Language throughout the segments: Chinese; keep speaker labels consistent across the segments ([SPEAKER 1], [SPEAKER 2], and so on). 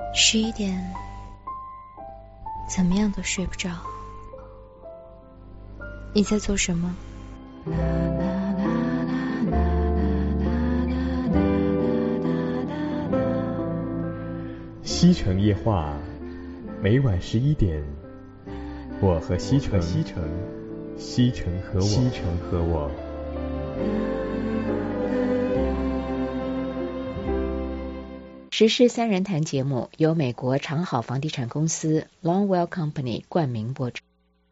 [SPEAKER 1] 11点，怎么样都睡不着。你在做什么？
[SPEAKER 2] 西城夜话，每晚11点，我和西城，西城和我。
[SPEAKER 3] 时事三人谈节目由美国长好房地产公司 Longwell Company 冠名播出。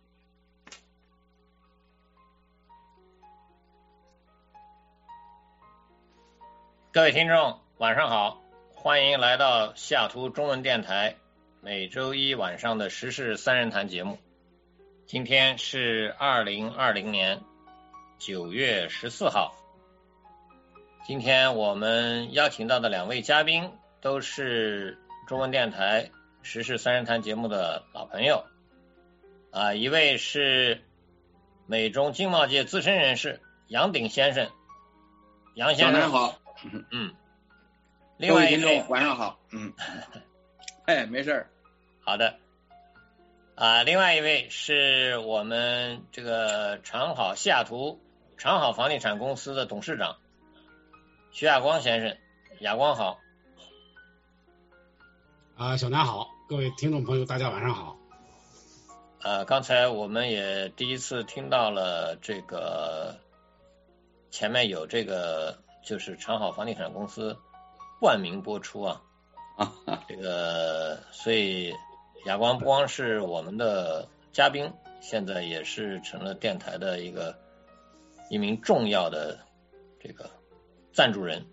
[SPEAKER 4] 各位听众晚上好，欢迎来到西雅图中文电台每周一晚上的时事三人谈节目。今天是2020年9月14号。今天我们邀请到的两位嘉宾都是中文电台时事三人谈节目的老朋友一位是美中经贸界资深人士杨鼎先生，杨先生
[SPEAKER 5] 好。
[SPEAKER 4] 另外一位
[SPEAKER 5] 晚上好。没事儿。
[SPEAKER 4] 好的。另外一位是我们这个西雅图长好房地产公司的董事长徐亚光先生。亚光好。
[SPEAKER 6] 小南好，各位听众朋友大家晚上好。
[SPEAKER 4] 刚才我们也第一次听到了这个前面有这个就是长好房地产公司冠名播出这个所以亚光不光是我们的嘉宾，现在也是成了电台的一名重要的这个赞助人。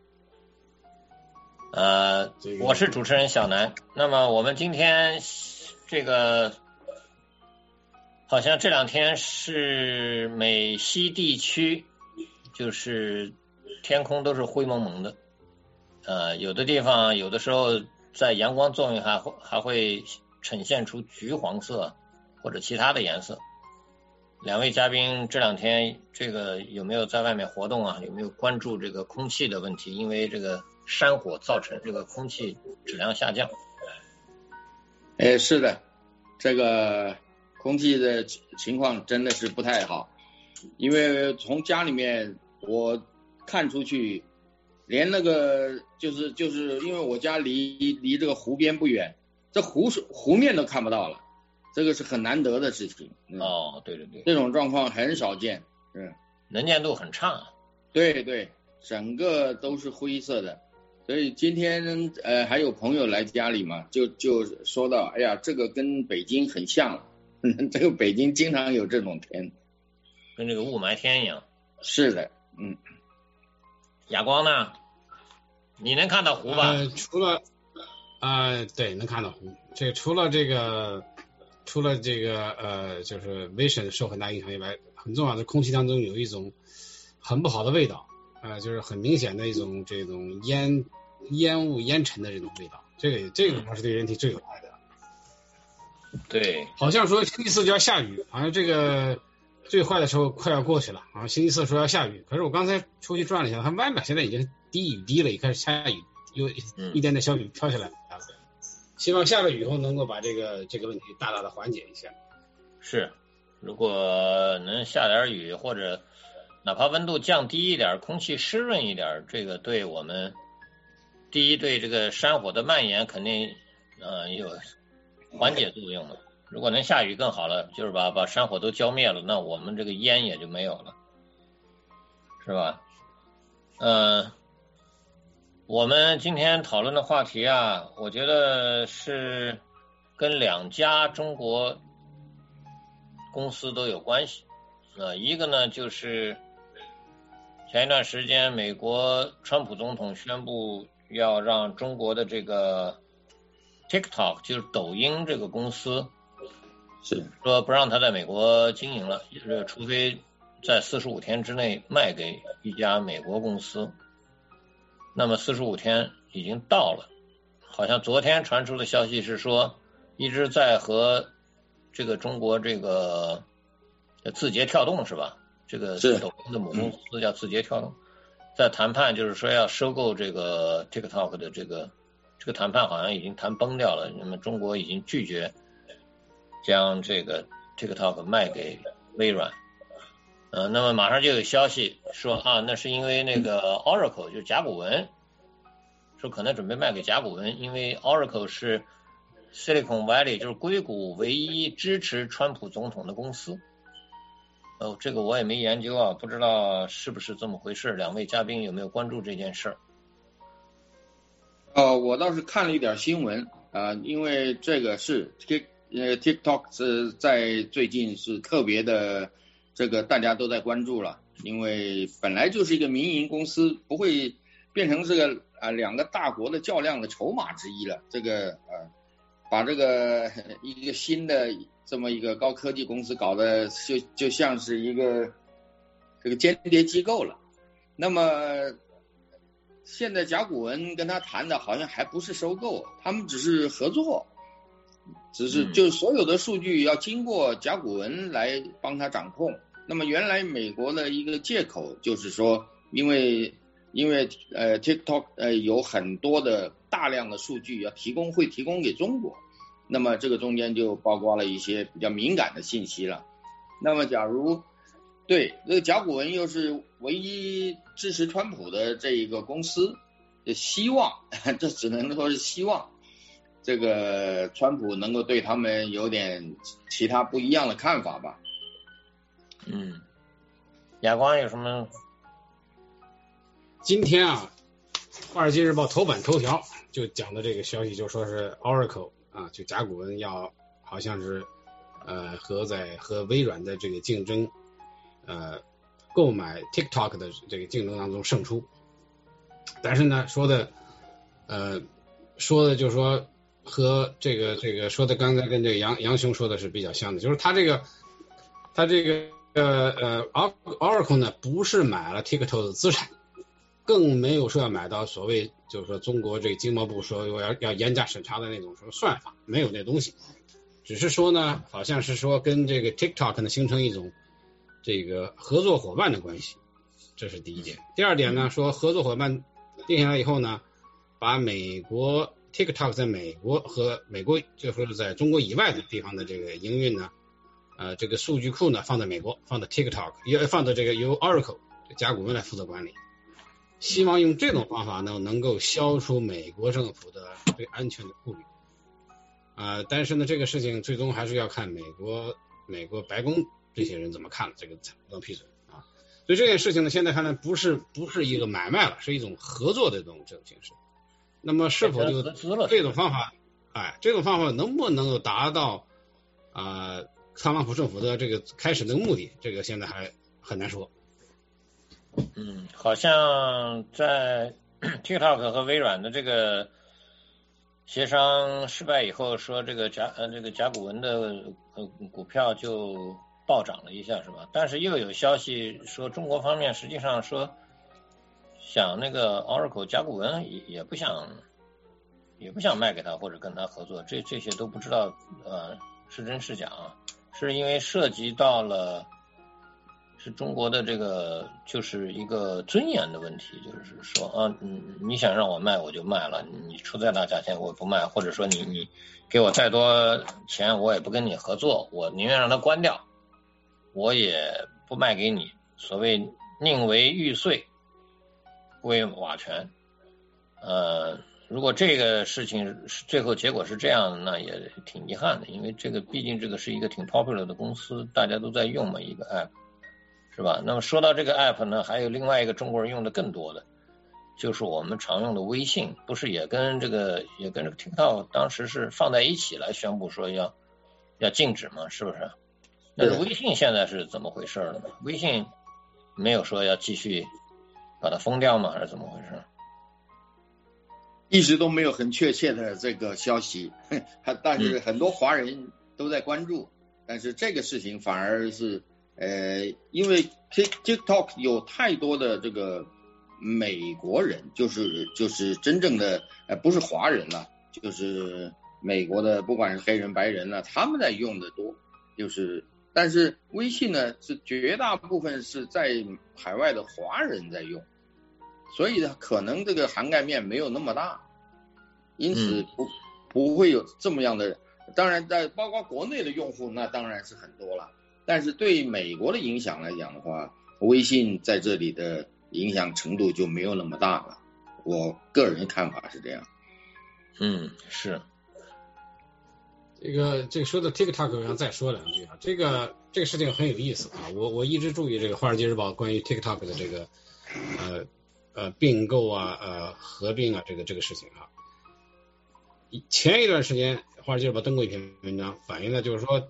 [SPEAKER 4] 我是主持人小南。那么我们今天这个好像这两天是美西地区就是天空都是灰蒙蒙的，有的地方有的时候在阳光作用还会呈现出橘黄色或者其他的颜色。两位嘉宾这两天这个有没有在外面活动有没有关注这个空气的问题？因为这个山火造成这个空气质量下降。
[SPEAKER 5] 是的，这个空气的情况真的是不太好，因为从家里面我看出去，连那个就是因为我家离这个湖边不远，这湖面都看不到了，这个是很难得的事情。
[SPEAKER 4] 对对对，
[SPEAKER 5] 这种状况很少见。
[SPEAKER 4] 能见度很差。
[SPEAKER 5] 对对，整个都是灰色的。所以今天还有朋友来家里嘛，就说到，哎呀，这个跟北京很像了。这个北京经常有这种天，
[SPEAKER 4] 跟这个雾霾天一样。
[SPEAKER 5] 是的。
[SPEAKER 6] 亚
[SPEAKER 4] 光呢？你能看到湖吧？
[SPEAKER 6] 除了对，能看到湖。除了这个就是 vision 受很大影响以外，很重要的空气当中有一种很不好的味道，就是很明显的一种这种烟雾烟尘的这种味道。这个恐怕是对人体最有害的。
[SPEAKER 4] 对，
[SPEAKER 6] 好像说星期四就要下雨，好像这个最坏的时候快要过去了。星期四说要下雨，可是我刚才出去转了一下，它外面现在已经雨滴了，也开始下雨，有一点点小雨飘下来了。希望下了雨后能够把这个问题大大的缓解一下。
[SPEAKER 4] 是，如果能下点雨，或者哪怕温度降低一点，空气湿润一点，这个对我们第一对这个山火的蔓延肯定有缓解作用了。如果能下雨更好了，就是把山火都浇灭了，那我们这个烟也就没有了，是吧？我们今天讨论的话题我觉得是跟两家中国公司都有关系。一个呢就是前一段时间美国川普总统宣布要让中国的这个 TikTok 就是抖音这个公司
[SPEAKER 5] 是
[SPEAKER 4] 说不让他在美国经营了，除非在45天之内卖给一家美国公司。那么45天已经到了，好像昨天传出的消息是说一直在和这个中国这个字节跳动是吧？这个抖音的母公司叫字节跳动，在谈判，就是说要收购这个 TikTok 的这这个谈判好像已经谈崩掉了，那么中国已经拒绝将这个 TikTok 卖给微软。那么马上就有消息说啊，那是因为那个 Oracle 就是甲骨文，说可能准备卖给甲骨文，因为 Oracle 是 Silicon Valley 就是硅谷唯一支持川普总统的公司。这个我也没研究啊，不知道是不是这么回事，两位嘉宾有没有关注这件事？
[SPEAKER 5] 我倒是看了一点新闻因为这个是TikTok 是在最近是特别的，这个大家都在关注了，因为本来就是一个民营公司，不会变成这个两个大国的较量的筹码之一了。这个把这个一个新的这么一个高科技公司搞得就像是一个这个间谍机构了。那么现在甲骨文跟他谈的好像还不是收购，他们只是合作，只是就所有的数据要经过甲骨文来帮他掌控。那么原来美国的一个借口就是说，因为TikTok 有很多的大量的数据会提供给中国，那么这个中间就包括了一些比较敏感的信息了。那么假如对这个甲骨文又是唯一支持川普的这一个公司，希望这只能说是希望这个川普能够对他们有点其他不一样的看法吧。
[SPEAKER 4] 亚光有什么？
[SPEAKER 6] 今天《华尔街日报》头版头条就讲的这个消息，就说是 Oracle 就甲骨文要好像是和微软的这个竞争购买 TikTok 的这个竞争当中胜出。但是呢说的就是说和这个说的刚才跟这个杨兄说的是比较像的，就是他这个Oracle 呢不是买了 TikTok 的资产，更没有说要买到所谓就是说中国这个经贸部说要严加审查的那种什么算法，没有那东西，只是说呢好像是说跟这个 TikTok 呢形成一种这个合作伙伴的关系，这是第一点。第二点呢，说合作伙伴定下来以后呢，把美国 TikTok 在美国和美国就是说在中国以外的地方的这个营运呢这个数据库呢放在美国，放在 TikTok 也放在这个由 Oracle 甲骨文来负责管理，希望用这种方法呢能够消除美国政府的对安全的顾虑但是呢这个事情最终还是要看美国白宫这些人怎么看了，这个才能批准所以这件事情呢现在看来不是一个买卖了，是一种合作的这种形式。那么是否就这种方法能不能够达到特朗普政府的这个开始的目的，这个现在还很难说。
[SPEAKER 4] 好像在 TikTok 和微软的这个协商失败以后，说这个甲骨文的股票就暴涨了一下，是吧？但是又有消息说中国方面实际上说想那个 Oracle 甲骨文也不想卖给他或者跟他合作，这些都不知道是真是假是因为涉及到了是中国的这个就是一个尊严的问题，就是说你想让我卖我就卖了，你出再大价钱我不卖，或者说你给我再多钱我也不跟你合作，我宁愿让它关掉，我也不卖给你，所谓宁为玉碎不为瓦全。如果这个事情最后结果是这样的，那也挺遗憾的，因为这个毕竟这个是一个挺 popular 的公司，大家都在用嘛，一个 app 是吧？那么说到这个 app 呢，还有另外一个中国人用的更多的就是我们常用的微信，不是也跟这个 TikTok 当时是放在一起来宣布说要禁止嘛，是不是？那是微信现在是怎么回事呢？微信没有说要继续把它封掉吗？还是怎么回事？
[SPEAKER 5] 一直都没有很确切的这个消息，但是很多华人都在关注，但是这个事情反而是因为 TikTok 有太多的这个美国人，就是真正的不是华人了，就是美国的不管是黑人白人了，他们在用的多，但是微信呢是绝大部分是在海外的华人在用，所以呢可能这个涵盖面没有那么大， 因此不会有这么样的。当然在包括国内的用户那当然是很多了，但是对美国的影响来讲的话，微信在这里的影响程度就没有那么大了，我个人看法是这样。
[SPEAKER 4] 是。
[SPEAKER 6] 这个说的 TikTok 我想再说两句啊，这个事情很有意思啊，我一直注意这个《华尔街日报》关于 TikTok 的这个并购啊合并啊这个事情啊。前一段时间《华尔街日报》登过一篇文章，反映的就是说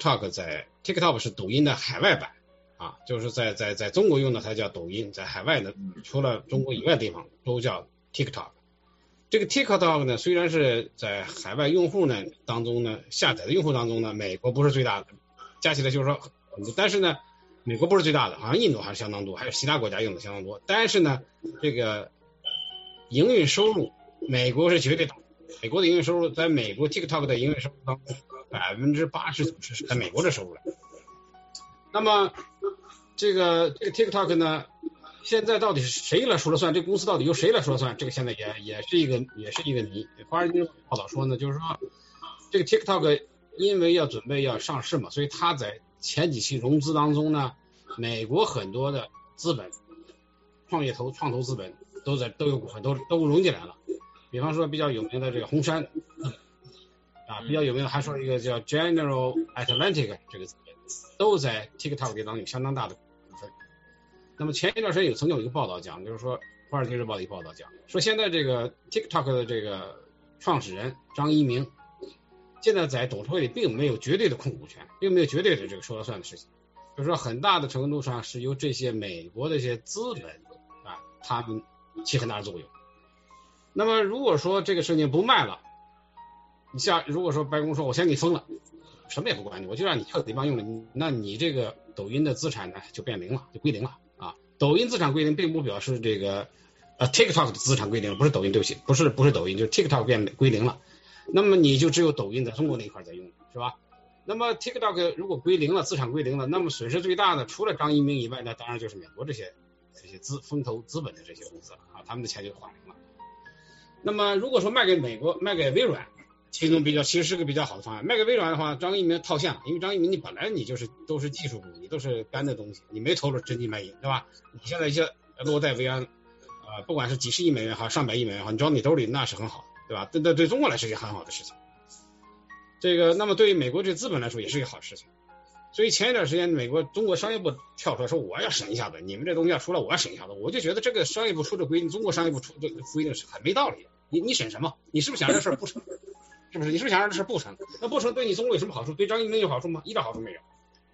[SPEAKER 6] TikTok 是抖音的海外版啊，就是在中国用的它叫抖音，在海外呢除了中国以外的地方都叫 TikTok。这个 TikTok 呢，虽然是在海外用户呢当中呢，下载的用户当中呢，美国不是最大的，加起来就是说，但是呢，美国不是最大的，好像印度还是相当多，还有其他国家用的相当多。但是呢，这个营运收入，美国是绝对大，美国的营运收入在美国 TikTok 的营运收入当中，80%-90%是在美国的收入来。那么这个 TikTok 呢？现在到底是谁来说了算？这公司到底由谁来说了算？这个现在也是一个谜。华尔街报道说呢，就是说这个 TikTok 因为准备要上市嘛，所以它在前几期融资当中呢，美国很多的资本、创投资本都有股份都融进来了。比方说比较有名的这个红杉啊，比较有名的还说一个叫 General Atlantic 这个资本都在 TikTok 当中有相当大的股份。那么前一段时间曾经有一个报道讲，就是说《华尔街日报》的一个报道讲，说现在这个 TikTok 的这个创始人张一鸣，现在在董事会里并没有绝对的控股权，并没有绝对的这个说了算的事情，就是说很大的程度上是由这些美国的一些资本啊，他们起很大的作用。那么如果说这个事情不卖了，如果说白宫说我先给你封了，什么也不管你，我就让你彻底帮用了，那你这个抖音的资产呢就变零了，就归零了。抖音资产归零并不表示这个TikTok 的资产归零，不是抖音，对不起，不是抖音，就是 TikTok 变归零了。那么你就只有抖音在中国那一块在用，是吧？那么 TikTok 如果归零了，资产归零了，那么损失最大的除了张一鸣以外呢，当然就是美国这些风投资本的这些公司啊，他们的钱就花零了。那么如果说卖给美国，卖给微软，其实是个比较好的方案。卖给微软的话，张一鸣套现了，因为张一鸣你本来你都是技术部，你都是干的东西，你没投入真金白银，对吧？你现在一些落袋为安，不管是几十亿美元好，上百亿美元好，你装你兜里那是很好，对吧？对中国来说是一件很好的事情。这个那么对于美国这资本来说也是一个好事情。所以前一段时间中国商业部跳出来说我要审一下子，你们这东西要出来我要审一下子，我就觉得这个商业部出的规定，中国商业部出的规定是很没道理的。你审什么？你是不是想让这事不成？是不是？你是不是想让这事不成？那不成对你中国有什么好处？对张一鸣有好处吗？一点好处没有。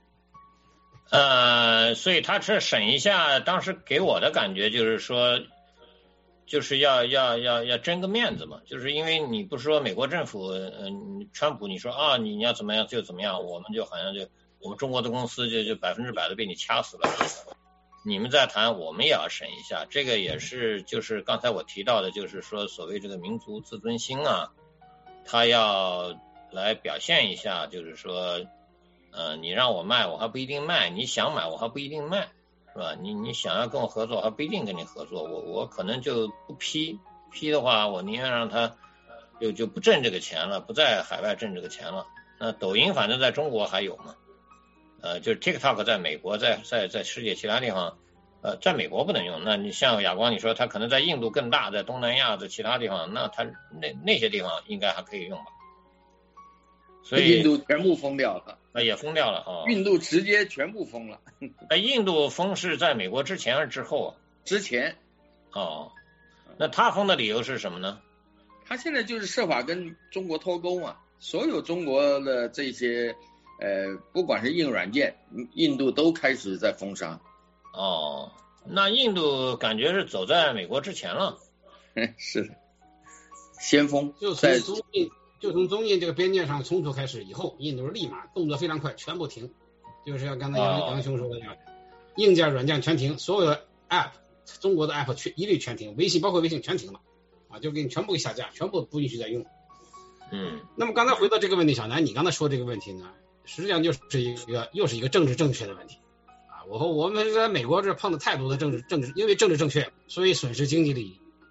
[SPEAKER 4] 所以他这审一下，当时给我的感觉就是说，就是要争个面子嘛，就是因为你不是说美国政府，川普你说啊你要怎么样就怎么样，我们就好像我们中国的公司就100%的被你掐死了。你们在谈，我们也要审一下，这个也是就是刚才我提到的，就是说所谓这个民族自尊心啊，他要来表现一下，就是说，你让我卖，我还不一定卖；你想买，我还不一定卖，是吧？你想要跟我合作，我还不一定跟你合作，我可能就不批的话，我宁愿让他就不挣这个钱了，不在海外挣这个钱了。那抖音反正在中国还有嘛。就是 TikTok 在美国，在世界其他地方，在美国不能用。那你像亚光，你说它可能在印度更大，在东南亚，在其他地方，那它那些地方应该还可以用吧？所以
[SPEAKER 5] 印度全部封掉了，
[SPEAKER 4] 也封掉了啊！
[SPEAKER 5] 印度直接全部封了。
[SPEAKER 4] 印度封是在美国之前还是之后啊？
[SPEAKER 5] 之前。
[SPEAKER 4] 哦，那他封的理由是什么呢？
[SPEAKER 5] 他现在就是设法跟中国脱钩嘛，所有中国的这些。不管是硬软件，印度都开始在封杀。
[SPEAKER 4] 哦，那印度感觉是走在美国之前了。
[SPEAKER 5] 是的，先锋。
[SPEAKER 6] 就从中印这个边界上冲突开始以后，印度立马动作非常快，全部停。就是像刚才杨兄说的那样，硬件软件全停，所有的 App， 中国的 App 一律全停，微信包括微信全停了啊，就给你全部给下架，全部不允许再用。那么刚才回到这个问题，小南，你刚才说这个问题呢？实际上又是一个政治正确的问题啊！我们在美国这碰的太多的政治，因为政治正确，所以损失经济利益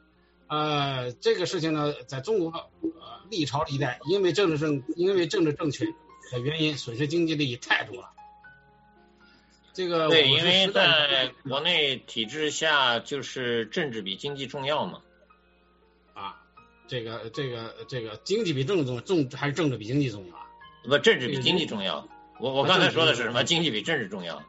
[SPEAKER 6] 这个事情呢，在中国历朝历代，因为政治正确的原因，损失经济利益太多了。这个
[SPEAKER 4] 对，因为在国内体制下，就是政治比经济重要嘛。
[SPEAKER 6] 这个经济比政治重还是政治比经济重要啊？
[SPEAKER 4] 不，政治比经济重要。我刚才说的是什么？经济比政治重要。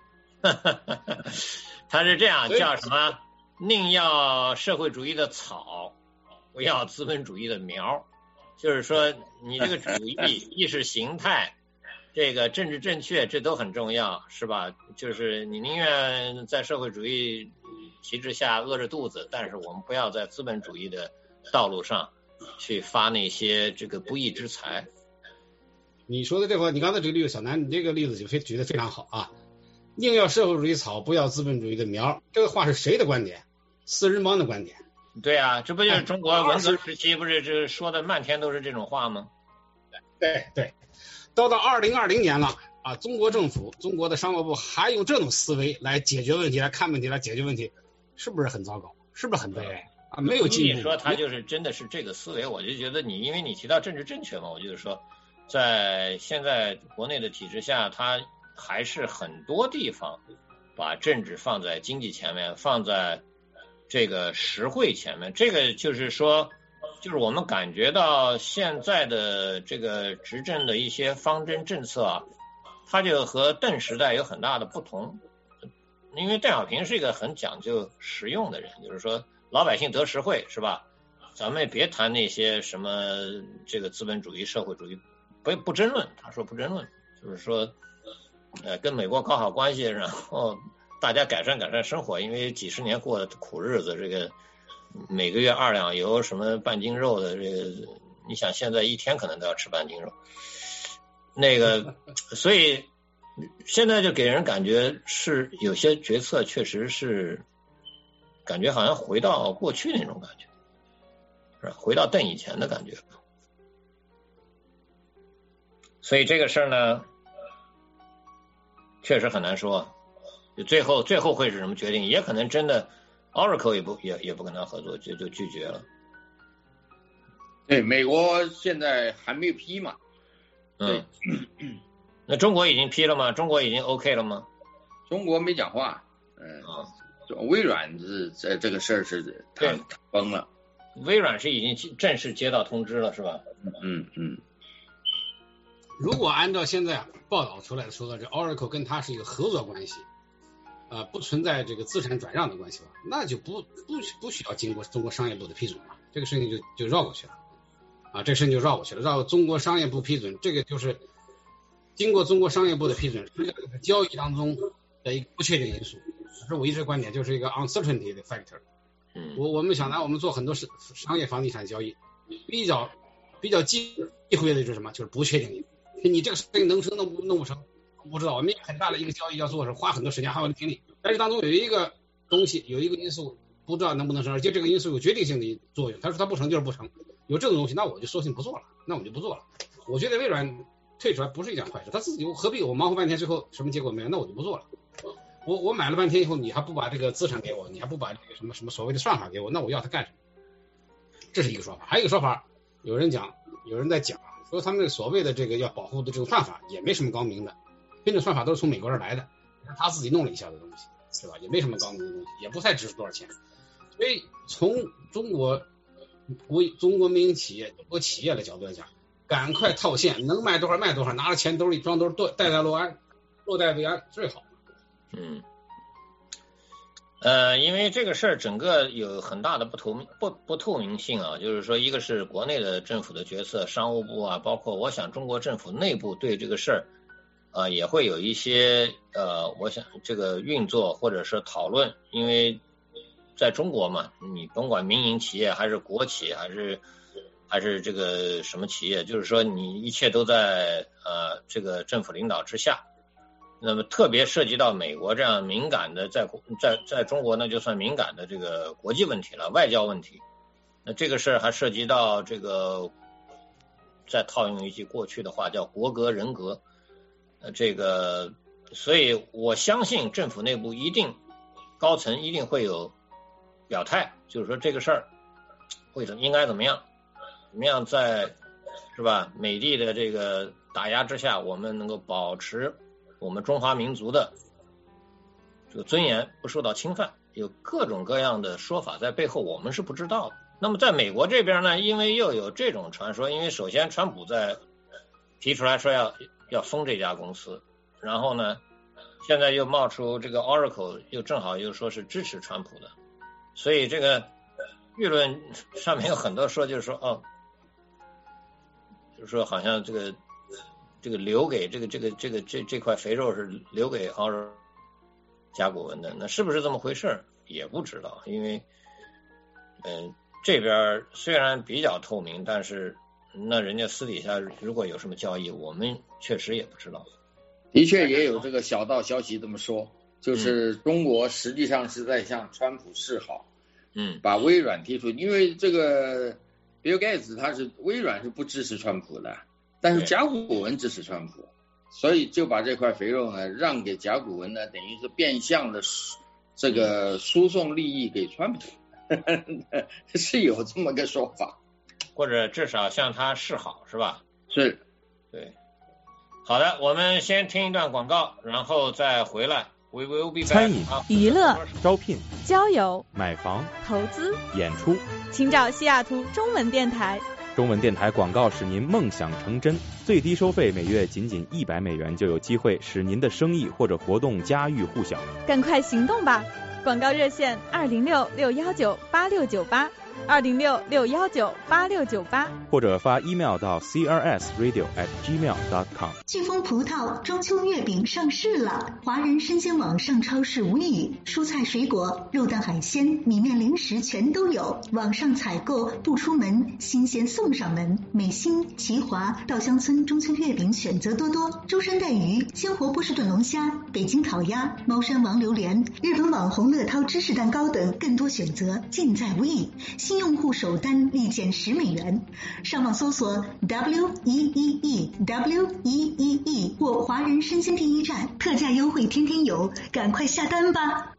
[SPEAKER 4] 他是这样，叫什么？宁要社会主义的草，不要资本主义的苗。就是说，你这个主义、意识形态，这个政治正确，这都很重要，是吧？就是你宁愿在社会主义体制下饿着肚子，但是我们不要在资本主义的道路上去发那些这个不义之财。
[SPEAKER 6] 你说的这话，你刚才这个例子，小南，你这个例子就举得非常好啊！宁要社会主义草，不要资本主义的苗。这个话是谁的观点？四人帮的观点。
[SPEAKER 4] 对啊，这不就是中国文革时期不是这说的漫天都是这种话吗？
[SPEAKER 6] 对，到2020年了啊，中国政府、中国的商务部还用这种思维来解决问题、来看问题、来解决问题，是不是很糟糕？是不是很悲哀啊？没有进步。
[SPEAKER 4] 你说他就是真的是这个思维，我就觉得因为你提到政治正确嘛，我就是说，在现在国内的体制下，他还是很多地方把政治放在经济前面，放在这个实惠前面。这个就是说，就是我们感觉到现在的这个执政的一些方针政策啊，它就和邓时代有很大的不同。因为邓小平是一个很讲究实用的人，就是说老百姓得实惠，是吧？咱们也别谈那些什么这个资本主义、社会主义，不争论。他说不争论，就是说跟美国搞好关系，然后大家改善生活，因为几十年过的苦日子，这个每个月2两油，什么半斤肉的，这个你想现在一天可能都要吃半斤肉，那个，所以现在就给人感觉是有些决策确实是感觉好像回到过去那种感觉，是吧？回到邓以前的感觉。所以这个事儿呢，确实很难说。就最后会是什么决定？也可能真的 Oracle 也不跟他合作，就拒绝了。
[SPEAKER 5] 对，美国现在还没有批嘛。对。
[SPEAKER 4] 那中国已经批了吗？中国已经 OK 了吗？
[SPEAKER 5] 中国没讲话。微软是这个事儿是他崩了。
[SPEAKER 4] 微软是已经正式接到通知了，是吧？
[SPEAKER 6] 如果按照现在报道出来的说的，这 Oracle 跟他是一个合作关系，不存在这个资产转让的关系吧，那就不需要经过中国商业部的批准了，这个事情就绕过去了啊，这个事情就绕过去了，绕中国商业部批准，这个就是经过中国商业部的批准，是这个交易当中的一个不确定因素。这是我一直观点，就是一个 uncertainty 的 factor。我们想拿我们做很多商业房地产交易，比较忌讳的就是什么？就是不确定因素。你这个事情能成弄不成，不知道。我们很大的一个交易要做，是花很多时间还有精力，但是当中有一个东西，有一个因素不知道能不能成，而且这个因素有决定性的作用。他说他不成就是不成，有这种东西，那我就索性不做了，那我们就不做了。我觉得微软退出来不是一件坏事，他自己何必我忙活半天，最后什么结果没有，那我就不做了。我买了半天以后，你还不把这个资产给我，你还不把这个什么所谓的算法给我，那我要它干什么？这是一个说法。还有一个说法，有人在讲说他们所谓的这个要保护的这种算法也没什么高明的，这种算法都是从美国这儿来的，他自己弄了一下的东西，对吧？也没什么高明的东西，也不太值多少钱。所以从中国民营企业、中国企业的角度来讲，赶快套现，能卖多少卖多少，拿着钱兜里装兜，袋袋落安，落袋为安最好。
[SPEAKER 4] 因为这个事儿整个有很大的不透明性啊，就是说，一个是国内的政府的决策，商务部啊，包括我想中国政府内部对这个事儿也会有一些我想这个运作或者是讨论，因为在中国嘛，你甭管民营企业还是国企还是这个什么企业，就是说你一切都在这个政府领导之下。那么特别涉及到美国这样敏感的，在中国呢就算敏感的这个国际问题了，外交问题。那这个事儿还涉及到这个，再套用一句过去的话叫国格人格，这个，所以我相信政府内部高层一定会有表态，就是说这个事儿应该怎么样在是吧美帝的这个打压之下，我们能够保持我们中华民族的这个尊严不受到侵犯，有各种各样的说法在背后，我们是不知道的。那么在美国这边呢，因为又有这种传说，因为首先川普在提出来说要封这家公司，然后呢现在又冒出这个 Oracle 又正好又说是支持川普的，所以这个舆论上面有很多说，就是说就是说好像这个留给这块肥肉是留给甲骨文的，那是不是这么回事也不知道，因为这边虽然比较透明，但是那人家私底下如果有什么交易，我们确实也不知道。
[SPEAKER 5] 的确也有这个小道消息这么说，就是中国实际上是在向川普示好，把微软踢出，因为这个 Bill Gates 微软是不支持川普的，但是甲骨文支持川普，所以就把这块肥肉呢让给甲骨文呢，等于是变相的这个输送利益给川普，是有这么个说法，
[SPEAKER 4] 或者至少向他示好，是吧？
[SPEAKER 5] 是，对。
[SPEAKER 4] 好的，我们先听一段广告，然后再回来。We will be back.
[SPEAKER 2] 餐饮、
[SPEAKER 7] 娱乐、
[SPEAKER 2] 招聘、
[SPEAKER 7] 交友、
[SPEAKER 2] 买房、
[SPEAKER 7] 投资、
[SPEAKER 2] 演出，
[SPEAKER 7] 请找西雅图中文电台。
[SPEAKER 2] 中文电台广告使您梦想成真，最低收费每月仅$100就有机会使您的生意或者活动家喻户晓。
[SPEAKER 7] 赶快行动吧！广告热线206-619-8698，206-619-8698，
[SPEAKER 2] 或者发 email 到 crsradio@gmail.com。
[SPEAKER 8] 飓风葡萄中秋月饼上市了，华人生鲜网上超市无异，蔬菜水果、肉蛋海鲜、米面零食全都有，网上采购不出门，新鲜送上门。美心、奇华、稻香村中秋月饼选择多多，舟山带鱼、鲜活波士顿龙虾、北京烤鸭、猫山王榴莲、日本网红乐涛芝士蛋糕等更多选择尽在无异。新用户首单立减$10，上网搜索 WEEE 或华人生鲜第一站，特价优惠天天有，赶快下单吧！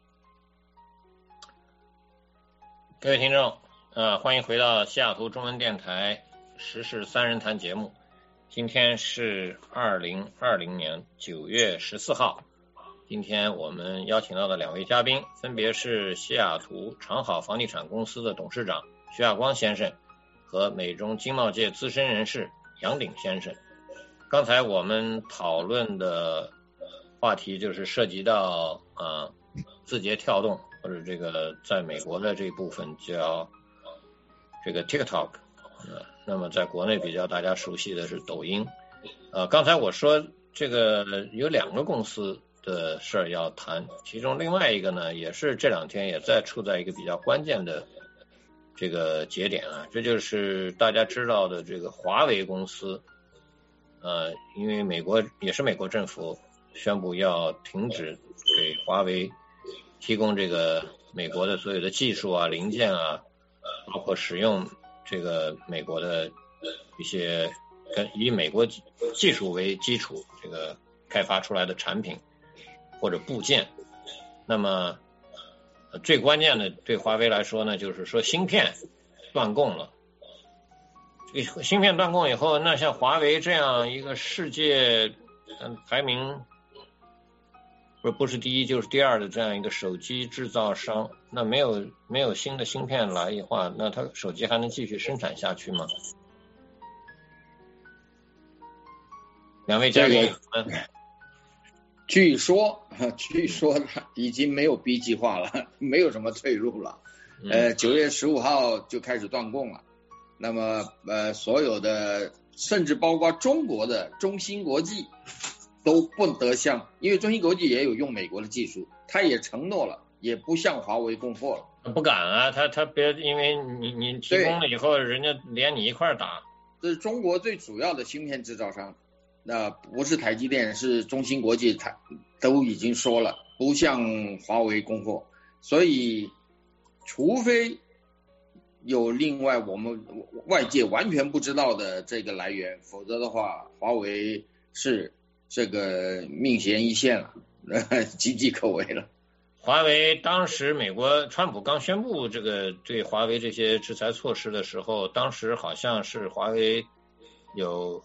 [SPEAKER 4] 各位听众，欢迎回到西雅图中文电台时事三人谈节目。今天是2020年9月14号。今天我们邀请到的2位嘉宾分别是西雅图长好房地产公司的董事长徐亚光先生和美中经贸界资深人士杨鼎先生。刚才我们讨论的话题就是涉及到字节跳动，或者这个在美国的这部分叫这个 TikTok， 那么在国内比较大家熟悉的是抖音。刚才我说这个有2个公司的事儿要谈，其中另外一个呢也是这2天也在处在一个比较关键的这个节点啊，这就是大家知道的这个华为公司。因为美国政府宣布要停止给华为提供这个美国的所有的技术啊、零件啊，包括使用这个美国的一些以美国技术为基础这个开发出来的产品或者部件。那么最关键的对华为来说呢，就是说芯片断供了。芯片断供以后，那像华为这样一个世界排名不是第一就是第2的这样一个手机制造商，那没有新的芯片来的话，那它手机还能继续生产下去吗？2位嘉宾，
[SPEAKER 5] 据说已经没有 B 计划了，没有什么退路了。9月15号就开始断供了。那么所有的甚至包括中国的中芯国际都不得向，因为中芯国际也有用美国的技术，他也承诺了，也不向华为供货了。
[SPEAKER 4] 不敢啊，他别因为你提供了以后，人家连你一块打。
[SPEAKER 5] 这是中国最主要的芯片制造商，那不是台积电，是中芯国际，都已经说了不向华为供货，所以除非有另外我们外界完全不知道的这个来源，否则的话华为是这个命悬一线了，岌岌可危了。
[SPEAKER 4] 华为当时美国川普刚宣布这个对华为这些制裁措施的时候，当时好像是华为有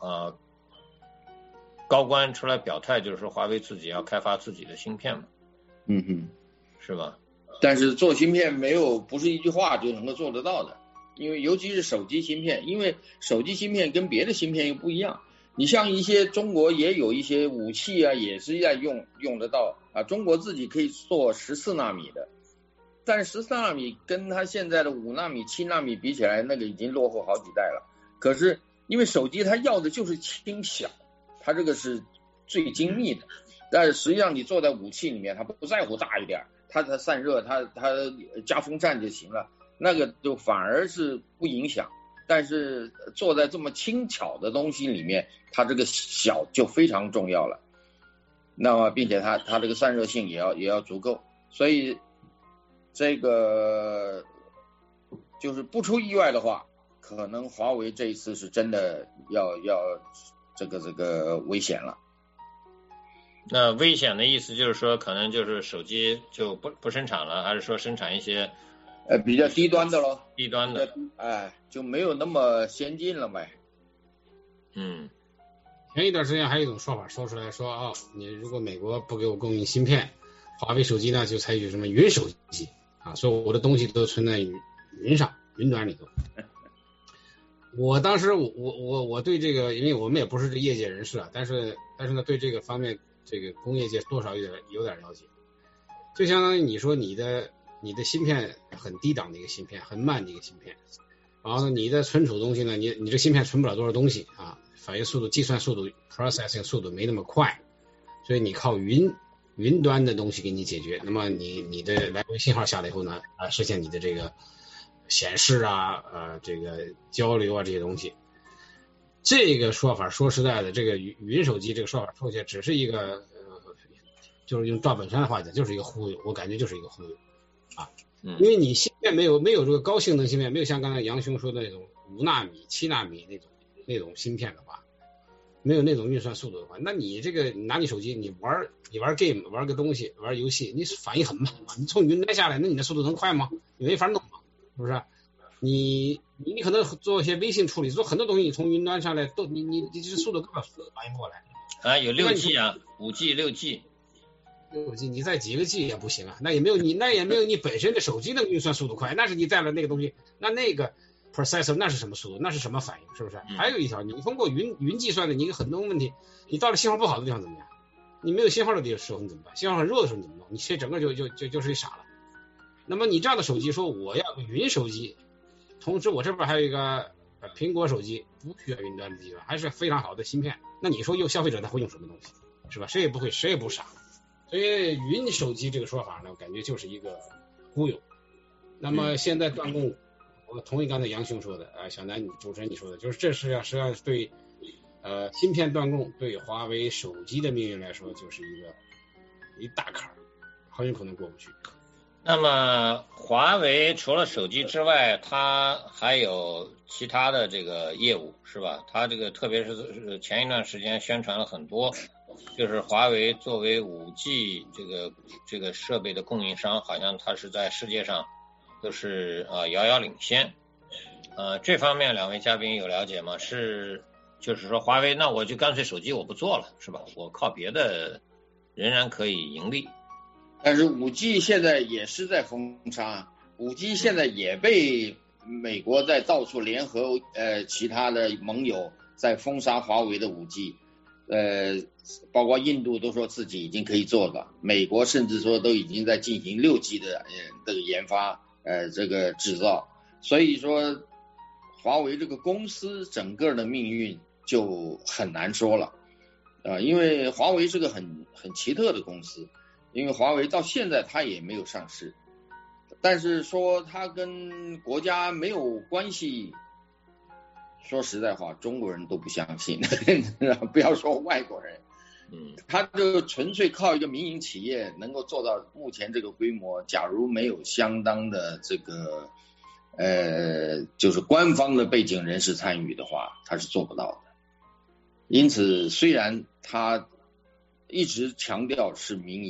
[SPEAKER 4] 高官出来表态，就是说华为自己要开发自己的芯片嘛。
[SPEAKER 5] 嗯哼，
[SPEAKER 4] 是吧？
[SPEAKER 5] 但是做芯片不是一句话就能够做得到的，因为尤其是手机芯片，因为手机芯片跟别的芯片又不一样。你像一些中国也有一些武器啊，也是在用得到啊。中国自己可以做14纳米的，但是14纳米跟它现在的5纳米、7纳米比起来，那个已经落后好几代了。可是因为手机它要的就是轻小，它这个是最精密的，但是实际上你做在武器里面，它不在乎大一点，它散热，它加风扇就行了，那个就反而是不影响。但是做在这么轻巧的东西里面，它这个小就非常重要了。那么并且它这个散热性也要足够，所以这个就是不出意外的话，可能华为这一次是真的要这个危险了。
[SPEAKER 4] 那危险的意思就是说，可能就是手机就不生产了，还是说生产一些
[SPEAKER 5] 比较低端的咯？
[SPEAKER 4] 低端的，
[SPEAKER 5] 就没有那么先进了呗。
[SPEAKER 4] 嗯，
[SPEAKER 6] 前一段时间还有一种说法说出来说你如果美国不给我供应芯片，华为手机呢就采取什么云手机啊，所有的东西都存在云上云端里头。我当时我对这个，因为我们也不是这业界人士啊，但是呢对这个方面这个工业界多少有点了解。就相当于你说你的芯片很低档的一个芯片，很慢的一个芯片，然后呢你的存储东西呢，你这芯片存不了多少东西啊，反应速度、计算速度、processing 速度没那么快，所以你靠云端的东西给你解决。那么你的来回信号下来以后呢，实现你的这个显示这个交流这些东西。这个说法说实在的，这个云手机这个说法说起来只是一个就是用赵本山的话讲，就是一个忽悠，我感觉就是一个忽悠啊。因为你芯片没有这个高性能芯片，没有像刚才杨兄说的那种5纳米、7纳米那种芯片的话，没有那种运算速度的话，那你这个拿你手机你玩 game 玩个东西玩游戏，你反应很慢嘛，你从云端下来，那你的速度能快吗？你没法弄嘛，是不是？你可能做一些微信处理，做很多东西你从云端上来都你这速度根本反应不过来
[SPEAKER 4] 有6G 啊，5G 6G，
[SPEAKER 6] 你再几个 G 也不行啊，那也没有你本身的手机的运算速度快，那是你带了那个东西，那个 processor 那是什么速度，那是什么反应，是不是？还有一条，你通过云计算的，你有很多问题，你到了信号不好的地方怎么样？你没有信号的时候你怎么办？信号很弱的时候你怎么弄？你这整个就是傻了。那么你这样的手机说我要个云手机，同时我这边还有一个苹果手机，不需要云端的计算，还是非常好的芯片，那你说消费者他会用什么东西，是吧？谁也不会，谁也不傻。所以云手机这个说法呢，我感觉就是一个忽悠。那么现在断供，我同意刚才杨兄说的，小南主持人你说的，就是这实际上对芯片断供对华为手机的命运来说，就是一大坎儿，很有可能过不去。
[SPEAKER 4] 那么华为除了手机之外，它还有其他的这个业务是吧？它这个特别是前一段时间宣传了很多，就是华为作为5G 这个设备的供应商，好像它是在世界上都是遥遥领先。这方面两位嘉宾有了解吗？就是说华为，那我就干脆手机我不做了是吧？我靠别的仍然可以盈利。
[SPEAKER 5] 但是 5G 现在也是在封杀，5G 现在也被美国在到处联合其他的盟友在封杀华为的 5G， 包括印度都说自己已经可以做了，美国甚至说都已经在进行6G 的这个研发这个制造，所以说华为这个公司整个的命运就很难说了因为华为是个很奇特的公司。因为华为到现在它也没有上市，但是说它跟国家没有关系，说实在话中国人都不相信不要说外国人，它就纯粹靠一个民营企业能够做到目前这个规模，假如没有相当的这个就是官方的背景人士参与的话，它是做不到的。因此虽然它一直强调是民营，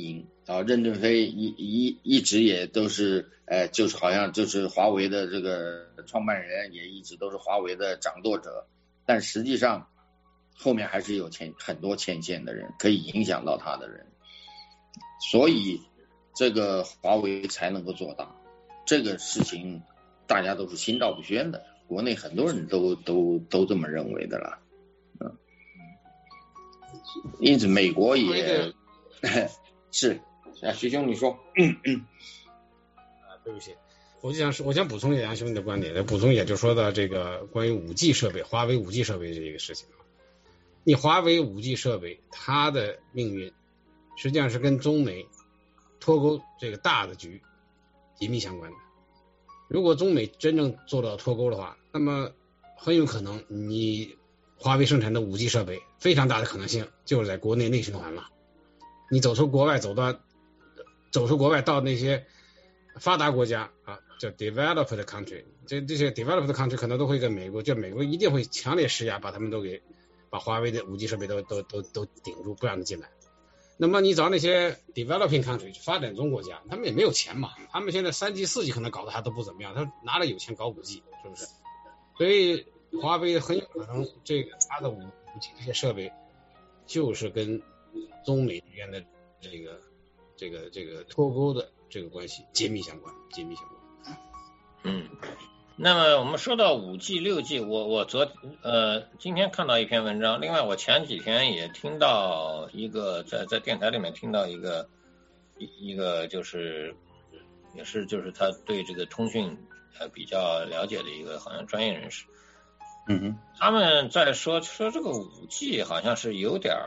[SPEAKER 5] 任正非一直也都是就是好像就是华为的这个创办人，也一直都是华为的掌舵者，但实际上后面还是有很多牵线的人，可以影响到他的人，所以这个华为才能够做大。这个事情大家都是心照不宣的，国内很多人都这么认为的了。因此美国也是徐兄你说。
[SPEAKER 6] 对不起，我想补充一下杨兄的观点，补充一下就说到这个关于 5G 设备，华为 5G 设备这个事情。你华为 5G 设备它的命运实际上是跟中美脱钩这个大的局紧密相关的。如果中美真正做到脱钩的话，那么很有可能你华为生产的 5G 设备非常大的可能性就是在国内内循环了。你走出国外到那些发达国家啊，叫 developed country， 这些 developed country 可能都会跟美国，就美国一定会强烈施压，把他们都给把华为的 5G 设备都顶住，不让他进来。那么你找那些 developing country 发展中国家，他们也没有钱嘛，他们现在3G 4G 可能搞得还都不怎么样，他哪里有钱搞 5G， 是不是？所以华为很有可能这个它的 5G 这些设备就是跟中美之间的这个脱钩的这个关系紧密相关。
[SPEAKER 4] 那么我们说到5G 6G， 我今天看到一篇文章，另外我前几天也听到一个在电台里面听到一个就是也是就是他对这个通讯比较了解的一个好像专业人士，他们在说这个5G 好像是有点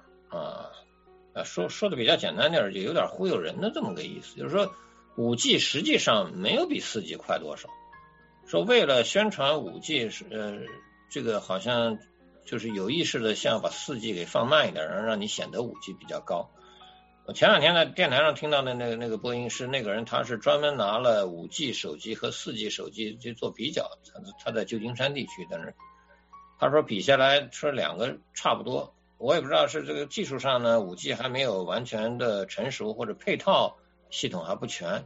[SPEAKER 4] 说的比较简单点，就有点忽悠人的这么个意思，就是说5G 实际上没有比4G 快多少。说为了宣传 5G 这个好像就是有意识的想把 4G 给放慢一点，让你显得 5G 比较高。我前两天在电台上听到的那个播音师，那个人他是专门拿了 5G 手机和 4G 手机去做比较，他在旧金山地区，但是他说比下来说两个差不多。我也不知道是这个技术上呢 5G 还没有完全的成熟，或者配套系统还不全，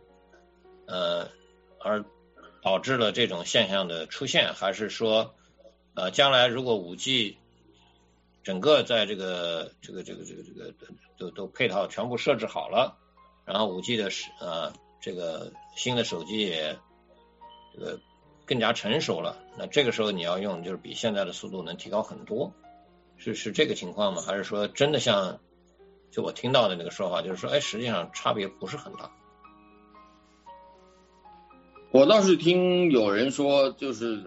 [SPEAKER 4] 而导致了这种现象的出现，还是说将来如果 5G 整个在这个都配套全部设置好了，然后 5G 的这个新的手机也这个更加成熟了，那这个时候你要用就是比现在的速度能提高很多，是这个情况吗？还是说真的像就我听到的那个说法，就是说实际上差别不是很大？
[SPEAKER 5] 我倒是听有人说，就是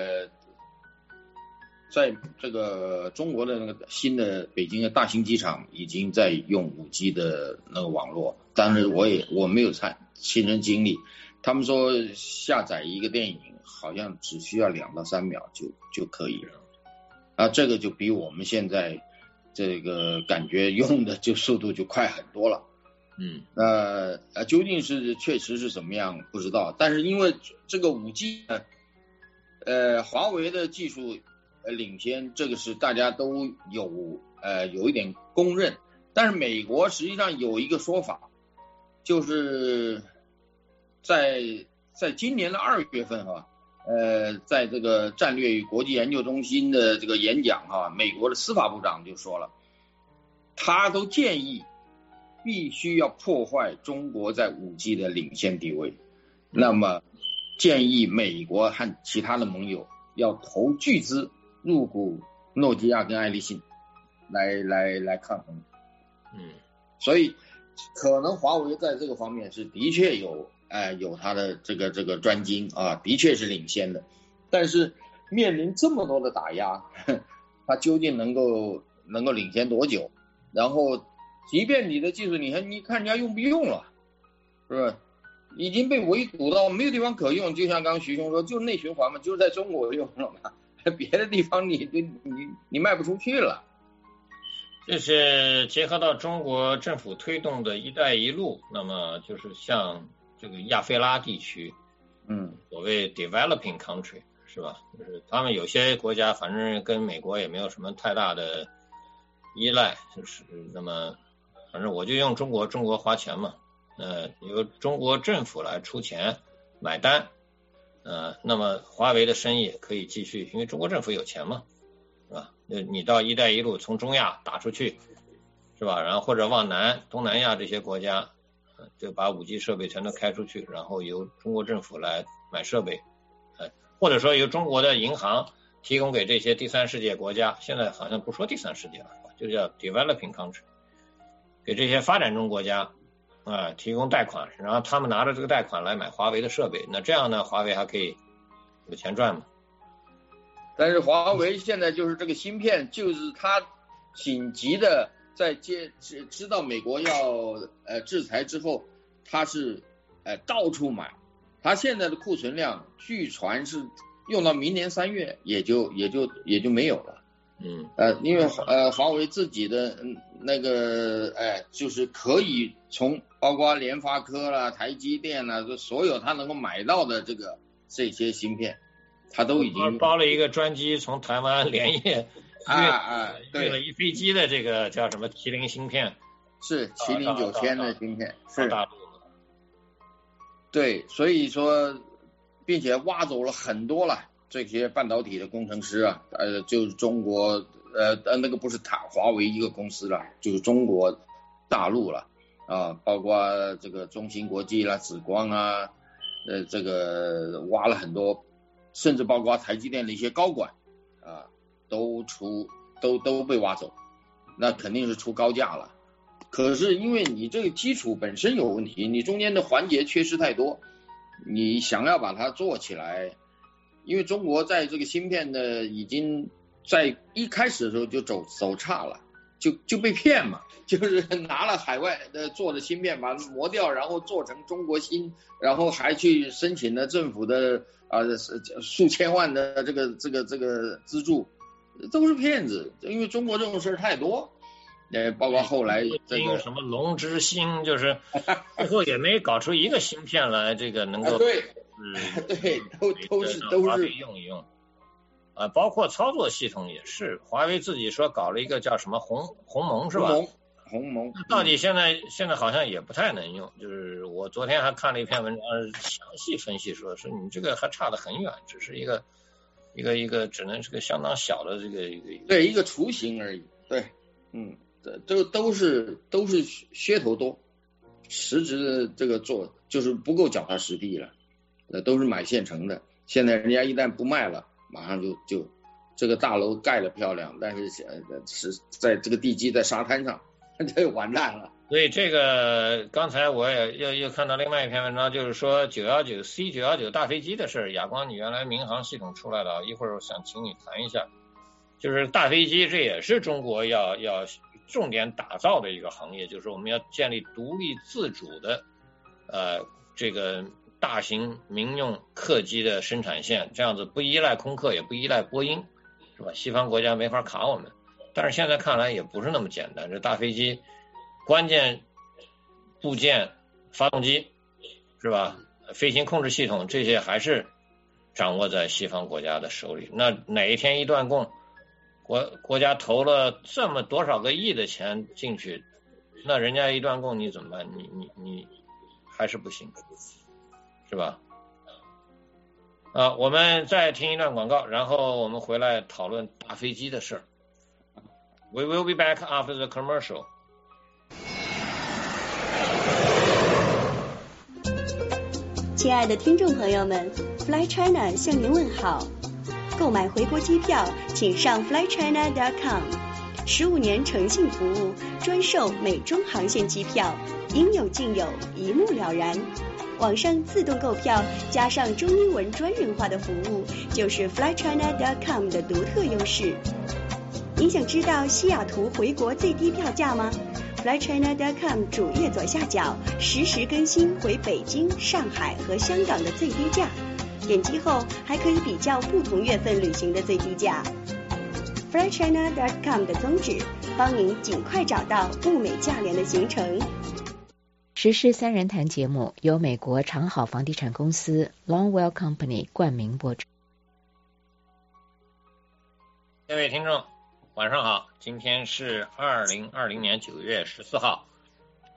[SPEAKER 5] 在这个中国的那个新的北京的大型机场已经在用 5G 的那个网络，但是我没有亲身经历。他们说下载一个电影好像只需要2到3秒就可以了，这个就比我们现在这个感觉用的就速度就快很多了。究竟是确实是怎么样不知道，但是因为这个 5G 呢，华为的技术领先，这个是大家都有一点公认，但是美国实际上有一个说法，就是在今年的2月份在这个战略与国际研究中心的这个演讲美国的司法部长就说了，他都建议必须要破坏中国在 5G 的领先地位，那么建议美国和其他的盟友要投巨资入股诺基亚跟爱立信来抗衡。所以可能华为在这个方面是的确有他的这个专精的确是领先的，但是面临这么多的打压，他究竟能够领先多久？然后即便你的技术你看人家用不用了，是不是已经被围堵到没有地方可用？就像刚刚徐兄说，就是内循环嘛，就是在中国用了嘛，别的地方你卖不出去了。
[SPEAKER 4] 这是结合到中国政府推动的一带一路，那么就是像这个亚非拉地区，所谓 developing country 是吧？就是他们有些国家反正跟美国也没有什么太大的依赖，就是那么反正我就用中国花钱嘛，由中国政府来出钱买单，那么华为的生意可以继续，因为中国政府有钱嘛，是吧？你到一带一路从中亚打出去，是吧？然后或者往东南亚这些国家，就把 5G 设备全都开出去，然后由中国政府来买设备，或者说由中国的银行提供给这些第三世界国家，现在好像不说第三世界了，就叫 developing country， 给这些发展中国家提供贷款，然后他们拿着这个贷款来买华为的设备，那这样呢，华为还可以有钱赚嘛。
[SPEAKER 5] 但是华为现在就是这个芯片，就是它紧急的在知道美国要制裁之后，它是到处买，它现在的库存量据传是用到明年3月也就没有了。因为华为自己的那个就是可以从包括联发科啦、台积电啦，所有它能够买到的这些芯片，它都已经
[SPEAKER 4] 包了一个专机从台湾连夜运了一飞机的这个叫什么麒麟芯片，
[SPEAKER 5] 是麒麟9000的芯片，是
[SPEAKER 4] 大陆。
[SPEAKER 5] 对，所以说并且挖走了很多了这些半导体的工程师啊，就是中国那个不是华为一个公司了，就是中国大陆了包括这个中芯国际啦、紫光啊，这个挖了很多，甚至包括台积电的一些高管都被挖走，那肯定是出高价了。可是因为你这个基础本身有问题，你中间的环节缺失太多，你想要把它做起来，因为中国在这个芯片的已经在一开始的时候就走差了，就被骗嘛，就是拿了海外的做的芯片把它磨掉，然后做成中国芯，然后还去申请了政府的数千万的这个资助，都是骗子，因为中国这种事太多。包括后来这个
[SPEAKER 4] 什么龙之星，就是最后也没搞出一个芯片来，这个能够
[SPEAKER 5] 对，都是
[SPEAKER 4] 用一用包括操作系统也是，华为自己说搞了一个叫什么鸿蒙是吧？
[SPEAKER 5] 鸿蒙
[SPEAKER 4] 到底现在好像也不太能用，就是我昨天还看了一篇文章，详细分析说你这个还差得很远，只是一个只能是个相当小的这个
[SPEAKER 5] 一个雏形而已，对，都是噱头多，实质的这个做就是不够脚踏实地了，都是买现成的。现在人家一旦不卖了，马上就这个大楼盖得漂亮，但是在这个地基在沙滩上，这完蛋了。
[SPEAKER 4] 所以这个刚才我也又看到另外一篇文章，就是说C919大飞机的事，亚光你原来民航系统出来的，一会儿我想请你谈一下。就是大飞机，这也是中国要重点打造的一个行业，就是我们要建立独立自主的这个大型民用客机的生产线，这样子不依赖空客，也不依赖波音，是吧？西方国家没法卡我们。但是现在看来也不是那么简单，这大飞机关键部件发动机，是吧？飞行控制系统这些还是掌握在西方国家的手里。那哪一天一断供，国家投了这么多少个亿的钱进去，那人家一断供你怎么办？你还是不行，是吧？我们再听一段广告，然后我们回来讨论大飞机的事儿。We will be back after the commercial.
[SPEAKER 9] 亲爱的听众朋友们 ，Fly China 向您问好。购买回国机票，请上 flychina.com。15年诚信服务，专售美中航线机票，应有尽有，一目了然。网上自动购票加上中英文专人化的服务，就是 flychina.com 的独特优势。您想知道西雅图回国最低票价吗？ flychina.com 主页左下角实时更新回北京、上海和香港的最低价，点击后还可以比较不同月份旅行的最低价。flychina.com 的宗旨，帮您尽快找到物美价廉的行程。
[SPEAKER 3] 时事三人谈节目由美国长好房地产公司 Longwell Company 冠名播出。
[SPEAKER 4] 各位听众晚上好，今天是2020年9月14号，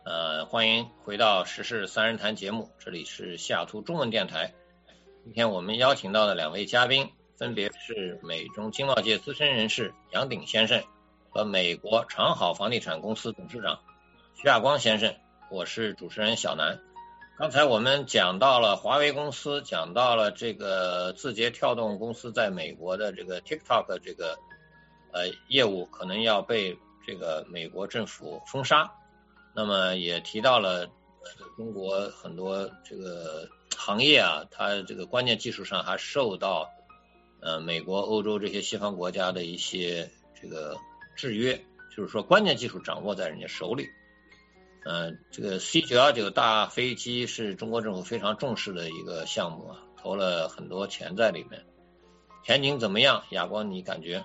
[SPEAKER 4] 欢迎回到时事三人谈节目，这里是西雅图中文电台。今天我们邀请到的两位嘉宾分别是美中经贸界资深人士杨鼎先生和美国长好房地产公司董事长徐亚光先生，我是主持人小南。刚才我们讲到了华为公司，讲到了这个字节跳动公司在美国的这个 TikTok 这个业务可能要被这个美国政府封杀，那么也提到了中国很多这个行业啊，它这个关键技术上还受到美国、欧洲这些西方国家的一些这个制约，就是说关键技术掌握在人家手里。这个 C919 大飞机是中国政府非常重视的一个项目啊，投了很多钱在里面。前景怎么样？亚光你感觉？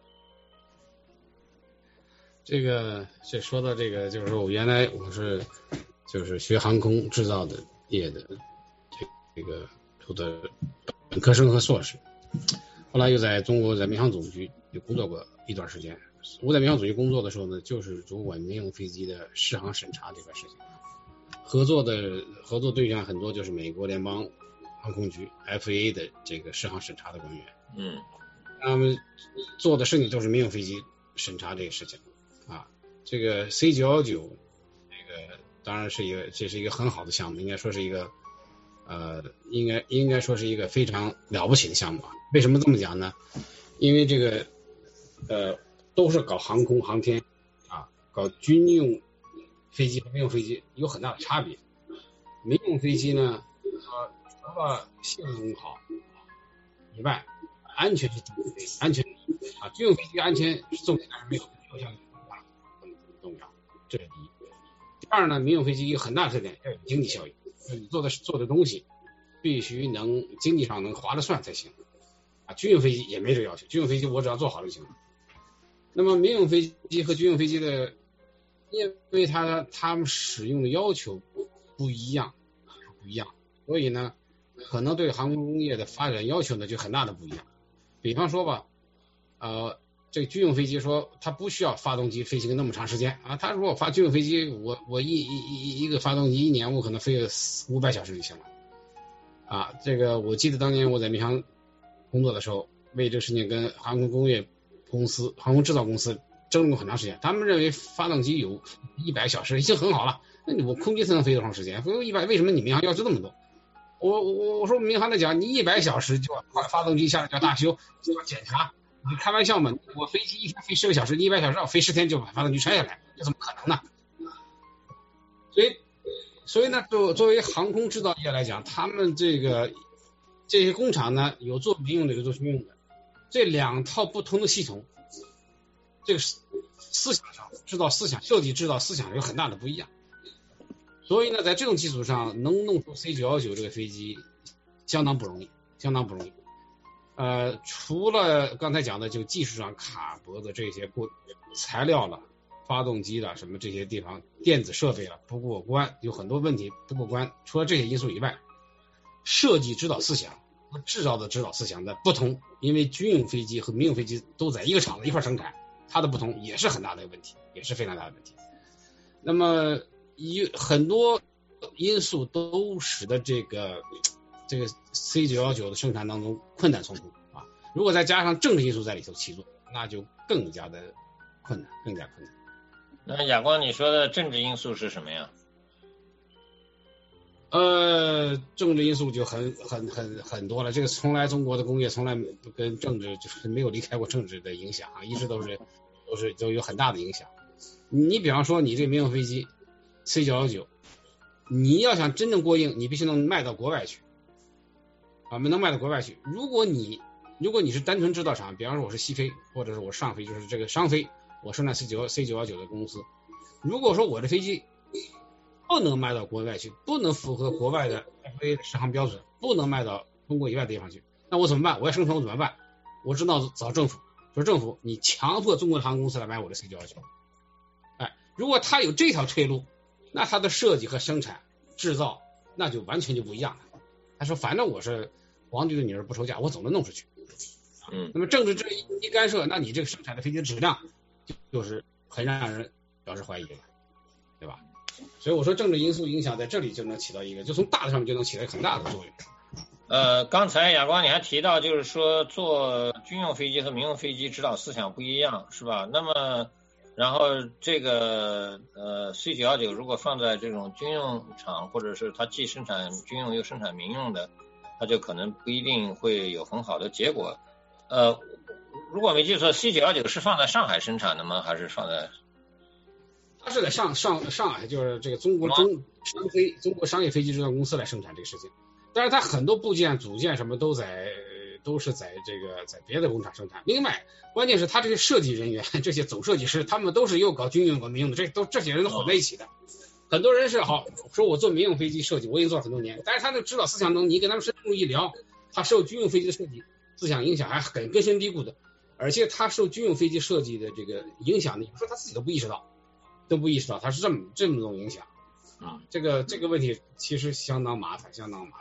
[SPEAKER 6] 这说到这个，就是说我原来就是学航空制造的业的这个读的本科生和硕士，后来又在中国在民航总局也工作过一段时间。我在民航总局工作的时候呢，就是主管民用飞机的适航审查这块事情，合作对象很多就是美国联邦航空局 FAA 的这个适航审查的官员。他们做的事情就是民用飞机审查这个事情啊。这个 C919 这个当然这是一个很好的项目，应该说是一个应该说是一个非常了不起的项目啊。为什么这么讲呢？因为这个都是搞航空航天啊，搞军用飞机和民用飞机有很大的差别。民用飞机呢，除了性能好以外，安全是安全啊，军用飞机安全是重点，但是没有像这么重要，这是第一。第二呢，民用飞机有很大的特点，要有经济效益，你做的东西必须能经济上能划得算才行啊。军用飞机也没这个要求，军用飞机我只要做好就行了。那么民用飞机和军用飞机的，因为他们使用的要求不一样，所以呢，可能对航空工业的发展要求呢就很大的不一样。比方说吧，这个军用飞机说它不需要发动机飞行那么长时间啊，他说我发军用飞机，我一个发动机一年我可能飞个500小时就行了啊。这个我记得当年我在民航工作的时候，为这个事情跟航空工业公司、航空制造公司争论过很长时间，他们认为发动机有100小时已经很好了，那我空军才能飞多长时间？飞100，为什么你民航要求这么多？我说民航的讲，你100小时就要发动机下来就要大修，就要检查，你开玩笑吗？我飞机一天飞10个小时，你100小时要飞10天就把发动机拆下来，这怎么可能呢？所以呢，作为航空制造业来讲，他们这些工厂呢，有做民用的，有做军用的。这两套不同的系统，这个思想上制造思想、设计制造思想有很大的不一样。所以呢，在这种基础上能弄出 C919 这个飞机相当不容易。除了刚才讲的就技术上卡脖子这些材料了、发动机了什么这些地方电子设备了不过关，有很多问题不过关。除了这些因素以外，设计指导思想和制造的指导思想的不同，因为军用飞机和民用飞机都在一个厂子一块生产，它的不同也是很大的问题，也是非常大的问题。那么很多因素都使得这个 C919 的生产当中困难重重啊。如果再加上政治因素在里头起作，那就更加困难。
[SPEAKER 4] 那亚光，你说的政治因素是什么呀？
[SPEAKER 6] 政治因素就很多了。这个从来中国的工业从来跟政治就是没有离开过政治的影响啊，一直都有很大的影响。你比方说你这个民用飞机 C919， 你要想真正过硬，你必须能卖到国外去啊，能卖到国外去。如果你是单纯制造厂，比方说我是西飞或者是我上飞，就是这个商飞，我生产 C919 的公司，如果说我的飞机不能卖到国外去，不能符合国外的 FAA 的适航标准，不能卖到中国以外的地方去，那我怎么办？我要生存，我怎么办？我知道找政府，说政府你强迫中国的航空公司来买我的 C919。如果他有这条退路，那他的设计和生产制造那就完全就不一样了。他说反正我是皇帝的女儿不愁嫁，我总能弄出去。那么政治这一干涉，那你这个生产的飞机质量就是很让人表示怀疑了，对吧？ 所以我说政治因素影响在这里就能起到一个，就从大的上面就能起到很大的作用。
[SPEAKER 4] 刚才亚光你还提到，就是说做军用飞机和民用飞机指导思想不一样，是吧？那么，然后这个C919如果放在这种军用厂，或者是它既生产军用又生产民用的，它就可能不一定会有很好的结果。如果没记错 ，C919是放在上海生产的吗？还是放在？
[SPEAKER 6] 它是在上海，就是这个中国商业飞机制造公司来生产这个事情。但是它很多部件、组件什么都是在别的工厂生产。另外，关键是它这些设计人员、这些总设计师，他们都是又搞军用搞民用的，这些人都混在一起的。很多人是说我做民用飞机设计，我已经做了很多年，但是他的指导思想中，你跟他们深入一聊，他受军用飞机的设计思想影响还很根深蒂固的，而且他受军用飞机设计的这个影响呢，有时候他自己都不意识到他是这么种影响啊。这个问题其实相当麻烦。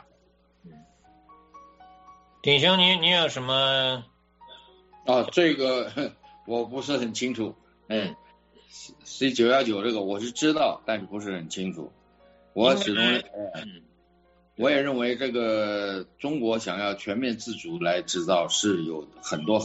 [SPEAKER 4] 鼎兄，你有什么？
[SPEAKER 5] 这个我不是很清楚。C919这个我是知道，但是不是很清楚。我始终我也认为这个中国想要全面自主来制造是有很多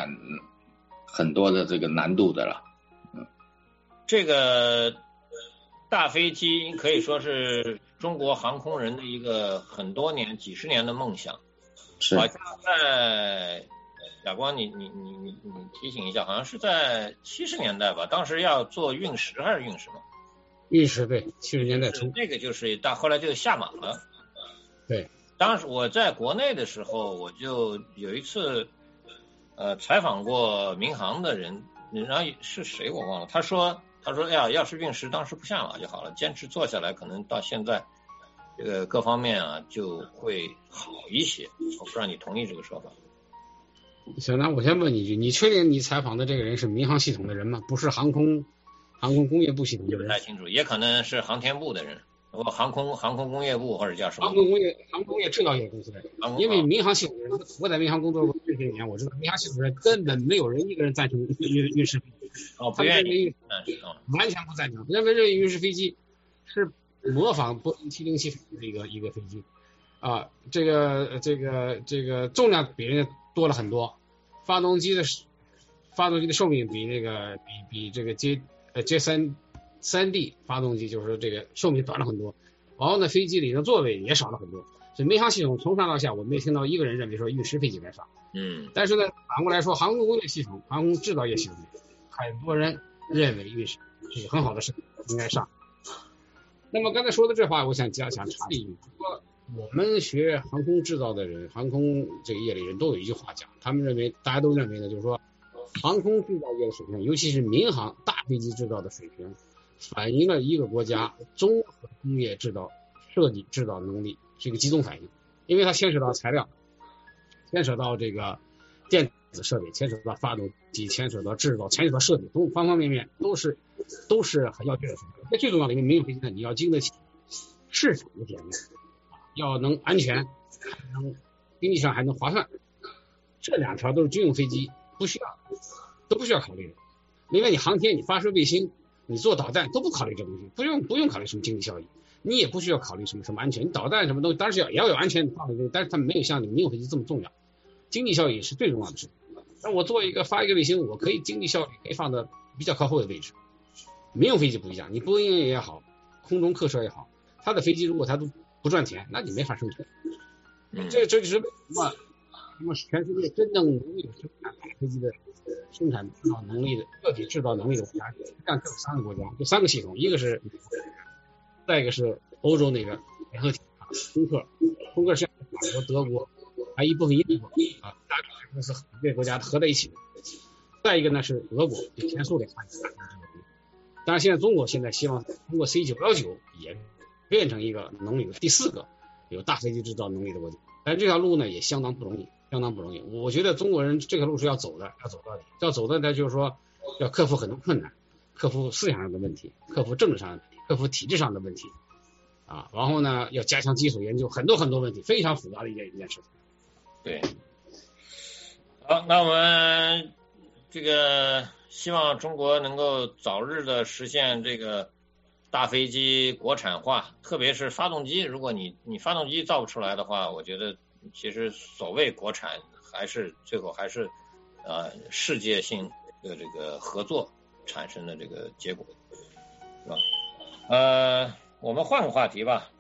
[SPEAKER 5] 的这个难度的了。
[SPEAKER 4] 这个大飞机可以说是中国航空人的一个很多年、几十年的梦想。好像在亚光，你提醒一下，好像是在70年代吧，当时要做运10还是运什么？
[SPEAKER 6] 运10，对，70年代初。
[SPEAKER 4] 这个就是后来就下马了。
[SPEAKER 6] 对，
[SPEAKER 4] 当时我在国内的时候，我就有一次采访过民航的人，然后是谁我忘了，他说哎呀，要是运10当时不下马就好了，坚持做下来，可能到现在这个各方面啊就会好一些。我不知道你同意这个说法。
[SPEAKER 6] 小南，我先问你一句，你确定你采访的这个人是民航系统的人吗？不是航空工业部系统的人？
[SPEAKER 4] 不太清楚，也可能是航天部的人，航空工业部或者叫什么？
[SPEAKER 6] 航空工业制造业公司的人。因为民航系统的人，我在民航工作过这些年，我知道民航系统的人根本没有人一个人赞成运10飞机。
[SPEAKER 4] 不愿意，
[SPEAKER 6] 完全不赞成，认为运10飞机是模仿波音707的一个飞机啊，这个重量比人家多了很多，发动机的寿命比这个J3D 发动机就是说这个寿命短了很多，然后呢飞机里的座位也少了很多，所以民航系统从上到下我没听到一个人认为说运10飞机该上。但是呢反过来说，航空工业系统、航空制造业系统，很多人认为运10是一个很好的事情，应该上。那么刚才说的这话，我想插一句，说我们学航空制造的人，航空这个业里人都有一句话讲，大家都认为呢，就是说航空制造业的水平，尤其是民航大飞机制造的水平，反映了一个国家综合工业设计制造能力是一个集中反应，因为它牵扯到材料，牵扯到这个电子设备，牵扯到发动机，牵扯到制造，牵扯到设计，方方面面都是很要紧的事情。那最重要的一个民用飞机呢，你要经得起市场的检验，要能安全，经济上还能划算，这2条都是军用飞机都不需要考虑的。另外你航天，你发射卫星，你做导弹都不考虑这东西，不用考虑什么经济效益，你也不需要考虑什么安全，你导弹什么东西当然是也要有安全放在这里，但是它没有像你民用飞机这么重要，经济效益是最重要的事。那我发一个卫星，我可以经济效益可以放到比较靠后的位置。民用飞机不一样，你波音也好，空中客车也好，它的飞机如果它都不赚钱，那你没法生存。这就是为什么全世界真正能力生产大飞机的生产制造能力的个体制造能力的国家，实际上只有3个国家，就3个系统，一个是美国，再一个是欧洲那个联合体空客是法国、德国，还有一部分英国啊，大概公司这些国家合在一起。再一个呢是俄国，就前苏联。当然现在中国希望通过 C919 也变成一个能力的第4个有大飞机制造能力的国家，但是这条路呢也相当不容易。我觉得中国人这条路是要走到底，呢就是说要克服很多困难，克服思想上的问题，克服政治上的问题，克服体制上的问题啊，然后呢要加强基础研究，很多问题，非常复杂的一件事情。
[SPEAKER 4] 对，好，那我们这个希望中国能够早日的实现这个大飞机国产化，特别是发动机，如果你发动机造不出来的话，我觉得其实所谓国产还是最后还是世界性的这个合作产生的这个结果，是吧？我们换个话题吧，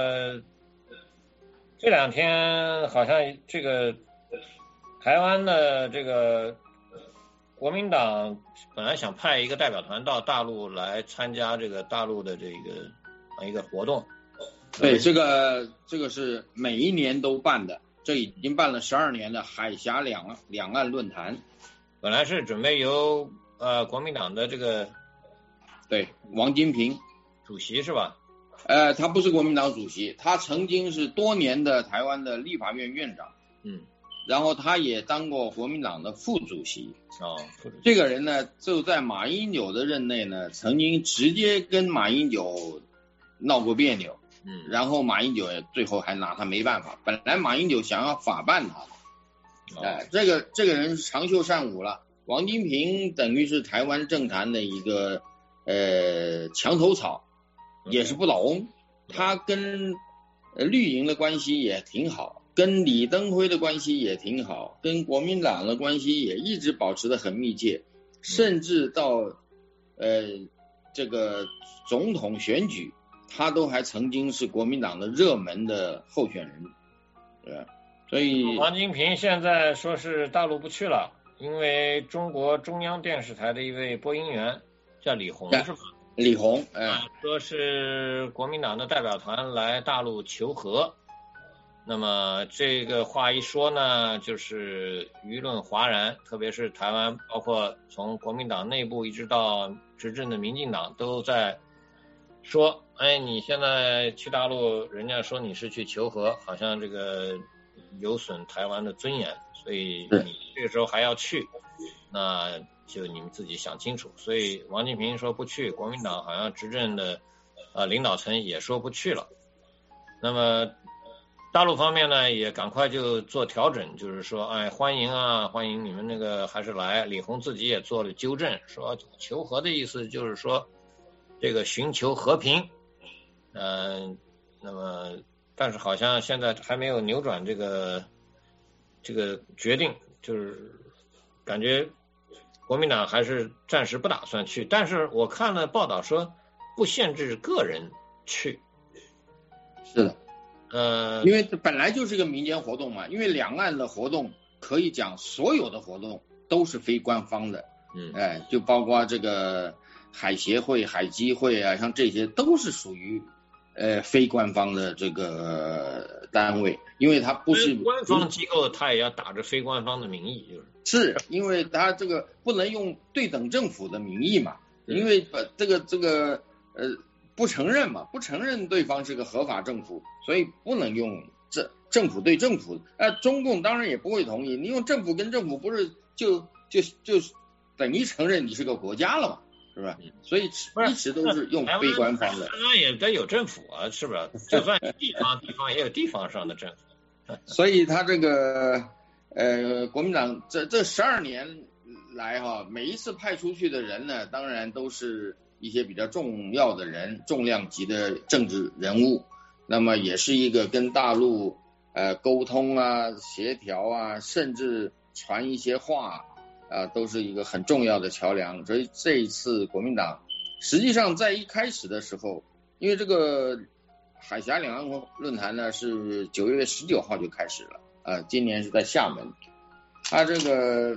[SPEAKER 4] 这两天好像这个台湾的这个国民党本来想派一个代表团到大陆来参加这个大陆的这个一个活动。
[SPEAKER 5] 对，这个是每一年都办的，这已经办了12年的海峡两岸论坛。
[SPEAKER 4] 本来是准备由国民党的这个
[SPEAKER 5] 对王金平
[SPEAKER 4] 主席是吧？
[SPEAKER 5] 他不是国民党主席，他曾经是多年的台湾的立法院院长，然后他也当过国民党的副主席。这个人呢，就在马英九的任内呢，曾经直接跟马英九闹过别扭，然后马英九也最后还拿他没办法。本来马英九想要法办他，这个人是长袖善舞了。王金平等于是台湾政坛的一个墙头草。也是不老翁，他跟绿营的关系也挺好，跟李登辉的关系也挺好，跟国民党的关系也一直保持得很密切，甚至到这个总统选举，他都还曾经是国民党的热门的候选人，对吧？所以
[SPEAKER 4] 王金平现在说是大陆不去了，因为中国中央电视台的一位播音员叫李红是吧？
[SPEAKER 5] 李红，
[SPEAKER 4] 说是国民党的代表团来大陆求和，那么这个话一说呢，就是舆论哗然，特别是台湾，包括从国民党内部一直到执政的民进党都在说，你现在去大陆，人家说你是去求和，好像这个有损台湾的尊严，所以你这个时候还要去，那就你们自己想清楚。所以王金平说不去，国民党好像执政的领导层也说不去了。那么大陆方面呢也赶快就做调整，就是说欢迎你们那个还是来。李红自己也做了纠正，说求和的意思就是说这个寻求和平，那么但是好像现在还没有扭转这个决定，就是感觉国民党还是暂时不打算去，但是我看了报道说不限制个人去。
[SPEAKER 5] 是的，因为本来就是个民间活动嘛，因为两岸的活动可以讲所有的活动都是非官方的，就包括这个海协会、海基会啊，像这些都是属于非官方的这个单位，因为它不是
[SPEAKER 4] 官方机构，它也要打着非官方的名义，
[SPEAKER 5] 是因为它这个不能用对等政府的名义嘛，因为这个不承认嘛，不承认对方是个合法政府，所以不能用政府对政府。中共当然也不会同意，你用政府跟政府不是就等于承认你是个国家了嘛，是吧？所以一直都是用非官方的。
[SPEAKER 4] 当然也得有政府啊，是不是？就算地方也有地方上的政府。
[SPEAKER 5] 所以他这个国民党这12年来每一次派出去的人呢，当然都是一些比较重要的人，重量级的政治人物，那么也是一个跟大陆沟通啊、协调啊，甚至传一些话都是一个很重要的桥梁。所以这一次国民党实际上在一开始的时候，因为这个海峡两岸论坛呢是9月19号就开始了，今年是在厦门，他这个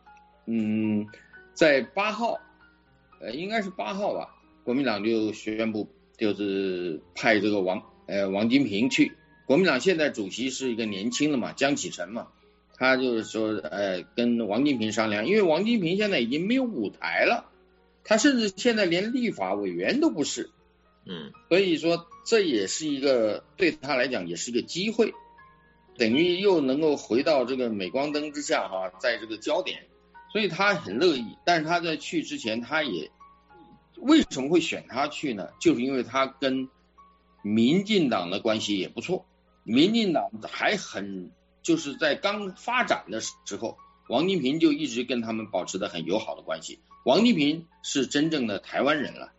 [SPEAKER 5] 在8号应该是8号吧，国民党就宣布就是派这个王金平去。国民党现在主席是一个年轻的嘛，江启臣嘛，他就是说跟王金平商量，因为王金平现在已经没有舞台了，他甚至现在连立法委员都不是，所以说这也是一个对他来讲也是一个机会，等于又能够回到这个镁光灯之下在这个焦点，所以他很乐意。但是他在去之前，他也为什么会选他去呢？就是因为他跟民进党的关系也不错，民进党还就是在刚发展的时候，王金平就一直跟他们保持的很友好的关系。王金平是真正的台湾人了，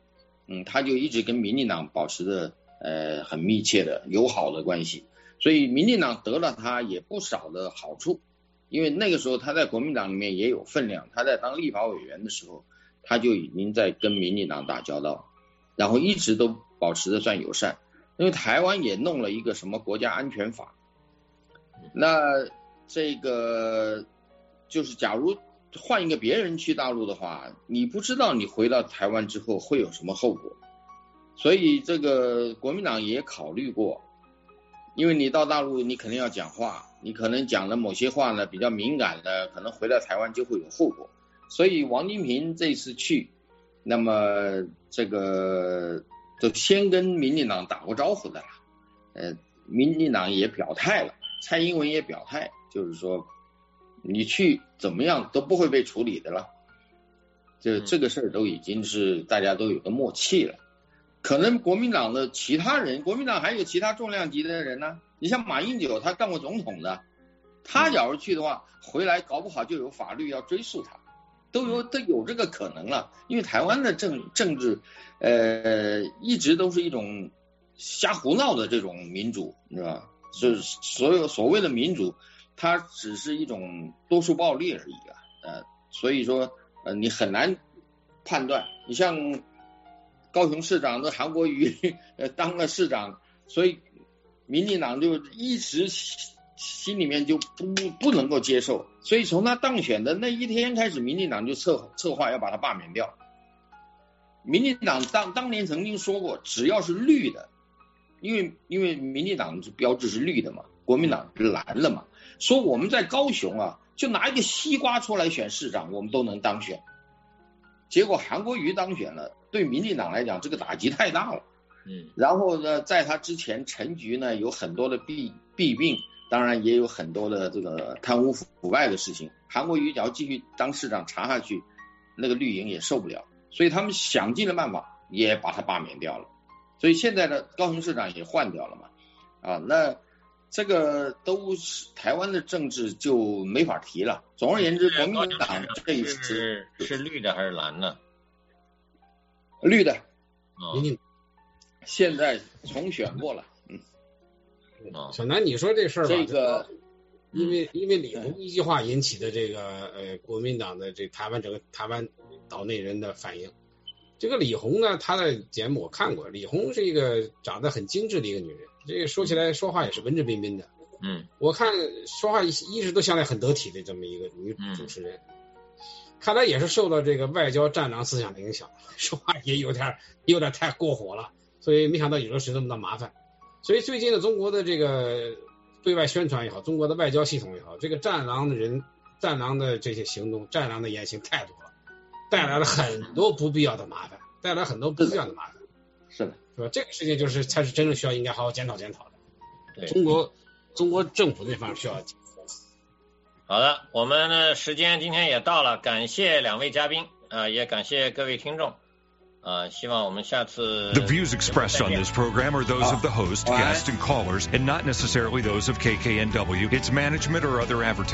[SPEAKER 5] 他就一直跟民进党保持着很密切的友好的关系，所以民进党得了他也不少的好处，因为那个时候他在国民党里面也有分量，他在当立法委员的时候他就已经在跟民进党打交道，然后一直都保持着算友善。因为台湾也弄了一个什么国家安全法，那这个就是假如换一个别人去大陆的话，你不知道你回到台湾之后会有什么后果，所以这个国民党也考虑过，因为你到大陆你肯定要讲话，你可能讲的某些话呢比较敏感的，可能回到台湾就会有后果，所以王金平这次去，那么这个就先跟民进党打过招呼的了，民进党也表态了，蔡英文也表态，就是说你去怎么样都不会被处理的了，这个事儿都已经是大家都有个默契了。可能国民党的其他人，国民党还有其他重量级的人呢，你像马英九他干过总统的，他假如去的话回来搞不好就有法律要追溯他，都有这个可能了，因为台湾的政治一直都是一种瞎胡闹的这种民主，你知道吧？是所谓的民主，它只是一种多数暴力而已所以说你很难判断。你像高雄市长的韩国瑜当了市长，所以民进党就一直心里面就不能够接受，所以从他当选的那一天开始，民进党就策划要把他罢免掉。民进党当年曾经说过，只要是绿的，因为民进党标志是绿的嘛，国民党是蓝的嘛，说我们在高雄就拿一个西瓜出来选市长，我们都能当选。结果韩国瑜当选了，对民进党来讲这个打击太大了。然后呢，在他之前陈菊呢有很多的弊病，当然也有很多的这个贪污腐败的事情。韩国瑜只要继续当市长查下去，那个绿营也受不了，所以他们想尽了办法也把他罢免掉了。所以现在的高雄市长也换掉了嘛，那这个都是台湾的政治就没法提了。总而言之，国民党这一次
[SPEAKER 4] 是绿的还是蓝的？
[SPEAKER 5] 绿的，现在重选过了。
[SPEAKER 6] 小南，你说这事儿吧，
[SPEAKER 5] 这个
[SPEAKER 6] 因为李鸿一句话引起的这个国民党的整个台湾岛内人的反应。这个李鸿呢，他的节目我看过，李鸿是一个长得很精致的一个女人，这个说起来说话也是文质彬彬的。我看说话一直都相对很得体的这么一个女主持人，看来也是受到这个外交战狼思想的影响，说话也有点太过火了，所以没想到有的是这么的麻烦。所以最近的中国的这个对外宣传也好，中国的外交系统也好，这个战狼的这些行动，战狼的言行太多了，带来了很多不必要的麻烦，是的，是吧？这个事情才是真正需要应该好好检讨的。
[SPEAKER 4] 对，
[SPEAKER 6] 中国政府这方面需要。
[SPEAKER 4] 好的，我们的时间今天也到了，感谢两位嘉宾也感谢各位听众希望我们下次。
[SPEAKER 10] The views expressed on this program are those of the host, guests, and callers, and not necessarily those of KKNW, its management, or other advertisers.